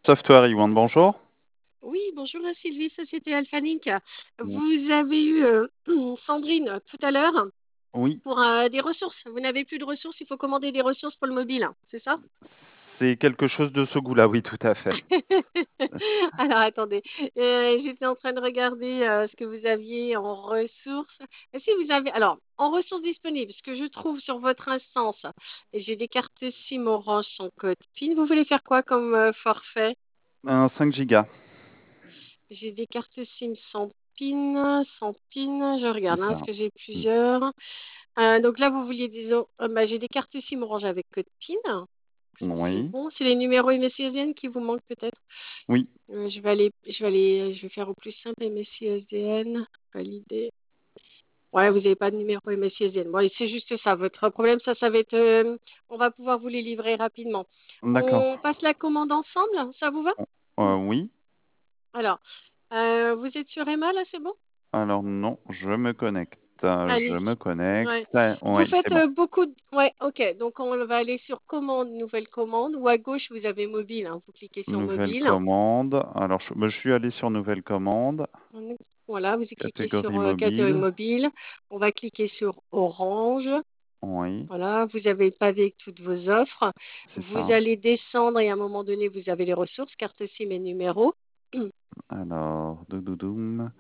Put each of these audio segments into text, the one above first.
Software Iwan, bonjour. Oui, bonjour Sylvie, Société Alphanic. Bon. Vous avez eu Sandrine tout à l'heure Oui, pour des ressources. Vous n'avez plus de ressources, il faut commander des ressources pour le mobile, c'est ça? c'est quelque chose de ce goût-là, oui, tout à fait. Alors attendez, j'étais en train de regarder ce que vous aviez en ressources. Et si vous avez, alors en ressources disponibles, ce que je trouve sur votre instance, j'ai des cartes SIM Orange sans code PIN. Vous voulez faire quoi comme forfait? Un 5 gigas, J'ai des cartes SIM sans PIN. Je c'est regarde, hein, parce ça. que j'ai Mm. plusieurs. Donc là, vous vouliez, disons, bah, j'ai des cartes SIM orange avec code PIN. Ça, c'est Oui, bon. C'est les numéros MSISDN qui vous manquent peut-être. oui, Je vais faire au plus simple MSISDN. Valider. Ouais, vous n'avez pas de numéro MSISDN. Bon, c'est juste ça. Votre problème, ça va être. On va pouvoir vous les livrer rapidement. d'accord. On passe la commande ensemble. Ça vous va? Oui, Alors, vous êtes sur Emma là, c'est bon? alors non, je me connecte. Je me Allez-y. Ouais. connecte. Vous Oui, c'est faites bon. beaucoup de... Ouais, ok. Donc, on va aller sur commande, nouvelle commande, ou à gauche, vous avez mobile, hein. Vous cliquez sur Nouvelle mobile. commande. Alors, je suis allé sur nouvelle commande, Voilà, vous cliquez catégorie sur catégorie mobile. mobile. On va cliquer sur orange. Oui, Voilà, vous avez le pavé avec toutes vos offres. c'est Vous ça. allez descendre et à un moment donné, vous avez les ressources, carte SIM et numéro. Alors, doudoudoum.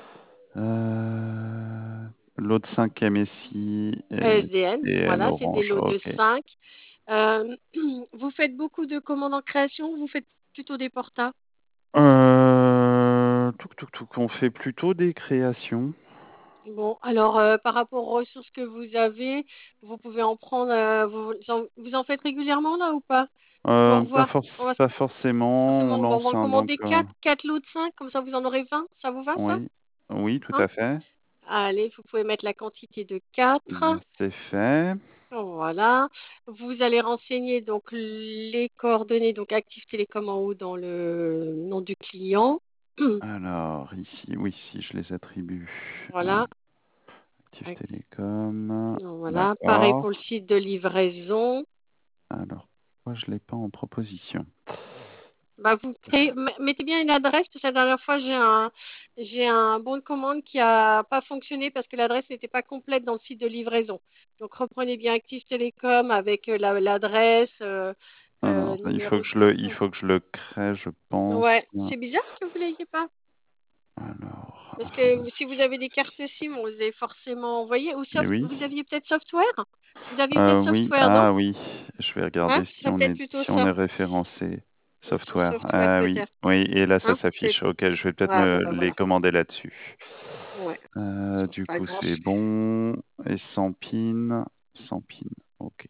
L'autre 5 MSI, ESDN, SDN voilà, c'est des Orange. lots de Ok. 5. Vous faites beaucoup de commandes en création, vous faites plutôt des portas. On fait plutôt des créations. Bon, alors par rapport aux ressources que vous avez, vous pouvez en prendre, vous en faites régulièrement là ou pas? On va Pas, revoir, on va pas forcément, on forcément, on va lance en un commander 4 lots de 5, comme ça vous en aurez 20, ça vous va ça? oui, oui, tout Hein? à fait. Allez, vous pouvez mettre la quantité de 4. C'est fait. Voilà. Vous allez renseigner donc les coordonnées, donc Active Télécom en haut dans le nom du client. Alors, ici, oui, si je les attribue. Voilà. Active Télécom. Voilà. Pareil pour le D'accord. site de livraison. Alors, pourquoi je ne l'ai pas en proposition? Bah, vous créez, mettez bien une adresse, parce que la dernière fois, j'ai un bon de commande qui n'a pas fonctionné parce que l'adresse n'était pas complète dans le site de livraison. Donc, reprenez bien Active Télécom avec l'adresse, Alors, numéro de compte. il faut que je le crée, je Ouais, pense. c'est bizarre que vous ne l'ayez pas. Alors, Parce que si vous avez des cartes SIM, on les a forcément envoyées. Ou eh oui. vous aviez peut-être software? Vous aviez peut-être Oui, software, non? ah oui, je vais Hein? regarder Ce serait peut-être plutôt si on ça. est référencé. Sur Software. software, Ah oui, peut-être. oui, et là ça Hein? C'est... s'affiche. Ok, je vais peut-être Ah, bon, me bah les voilà. commander là-dessus. Ouais. Du Pas coup, c'est grand-chose. bon. Et sans pin. Sans pin. Ok.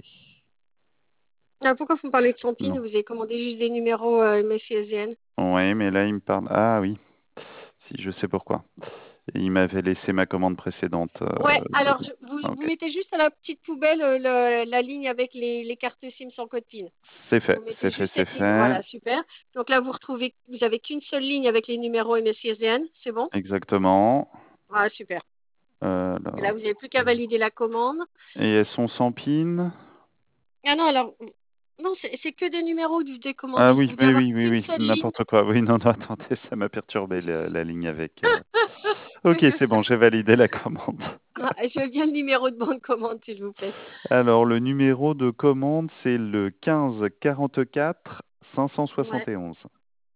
Ah, pourquoi vous me parlez de Sampine? Non. Vous avez commandé juste des numéros MSISN. Oui, mais là, il me parle. Ah oui, si, je sais pourquoi. Et il m'avait laissé ma commande précédente. Ouais, alors vous Ok. mettez juste à la petite poubelle la ligne avec les cartes SIM sans code PIN. C'est Vous fait, mettez c'est fait, juste c'est cette ligne. fait. Voilà, super. Donc là, vous avez qu'une seule ligne avec les numéros MSISN. C'est bon? Exactement. Ah, super. Et là, Alors. vous n'avez plus qu'à valider la commande. Et elles sont sans pin? Ah non, alors, non, c'est que des numéros du Ah décommandé. oui, Vous devez oui, avoir oui, oui, qu'une oui, seule ligne. n'importe quoi. Oui, non, non, attendez, ça m'a perturbé la ligne avec. Ok, c'est bon, j'ai validé la commande. Ah, je veux bien le numéro de bon de commande, s'il vous plaît. Alors, le numéro de commande, c'est le 15 44 Ouais, 571.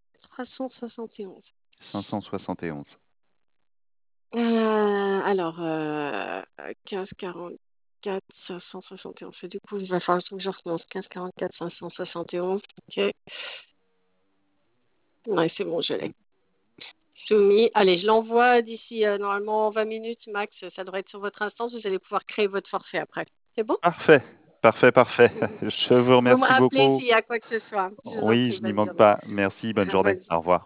371. 571. Alors, 15 44 571. Du coup, il va falloir que je recommence. 15 44 571. Ok. Ouais, c'est bon, je l'ai. Soumis. Allez, je l'envoie d'ici normalement 20 minutes max. Ça devrait être sur votre instance. Vous allez pouvoir créer votre forfait après. C'est bon? Parfait, parfait, parfait. Je vous Vous me remercie rappelez beaucoup. s'il y a quoi que ce soit. Je vous en Oui, prie. je n'y Bonne manque journée. pas. Merci, bonne journée. Bonne Au revoir.